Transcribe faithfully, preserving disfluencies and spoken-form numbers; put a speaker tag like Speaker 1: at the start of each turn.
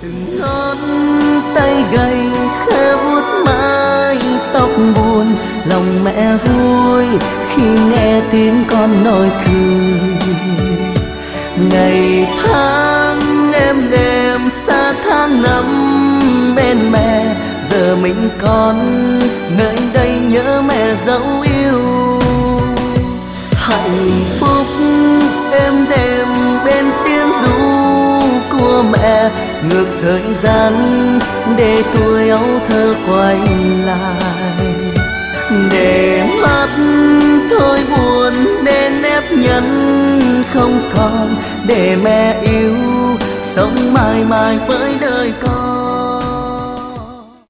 Speaker 1: từng ngón tay gầy khẽ vuốt mái tóc buồn, lòng mẹ vui khi nghe tiếng con nói cười. Ngày tháng êm đềm xa tháng năm bên mẹ, giờ mình con nơi đây nhớ mẹ dấu yêu. Hạnh phúc êm đềm bên tiếng ru của mẹ, ngược thời gian để tuổi ấu thơ quay lại. Để mắt thôi buồn, để nếp nhăn không còn, để mẹ yêu sống mãi mãi với đời con.